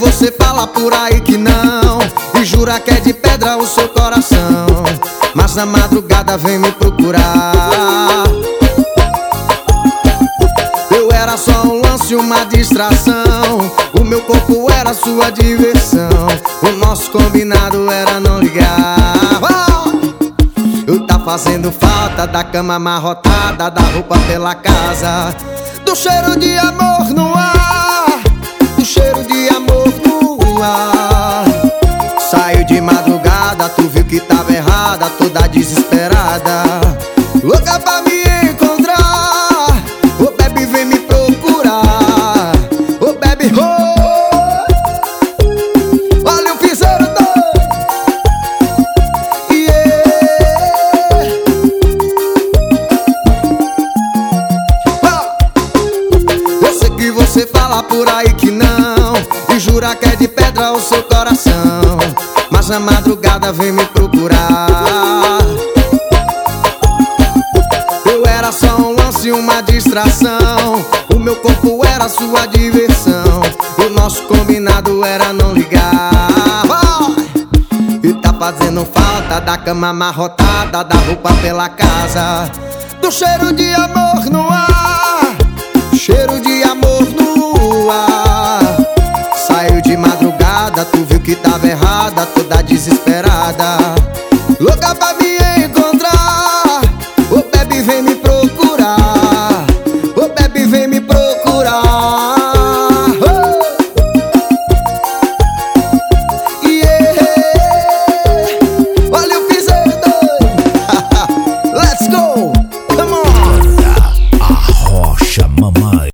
você fala por aí que não, e jura que é de pedra o seu coração, mas na madrugada vem me procurar. Eu era só um lance, uma distração, o meu corpo era sua diversão, o nosso combinado era não ligar. Eu tá fazendo falta da cama amarrotada, da roupa pela casa, do cheiro de amor no ar, do cheiro de amor no ar. Saiu de madrugada, tu viu que tava errada, toda desesperada, louca pra me encontrar. Ô baby, vem me procurar. Ô baby, olha o piseiro doido. Eu sei que você fala por aí que não, e jura que é de pedra o seu coração, mas na madrugada vem me procurar. Eu era só um lance, uma distração, o meu corpo era sua diversão, o nosso combinado era não ligar. E tá fazendo falta da cama amarrotada, da roupa pela casa, do cheiro de amor no ar, cheiro de amor no ar. Saiu de madrugada, tu viu que tava errada, toda desesperada, louca pra mim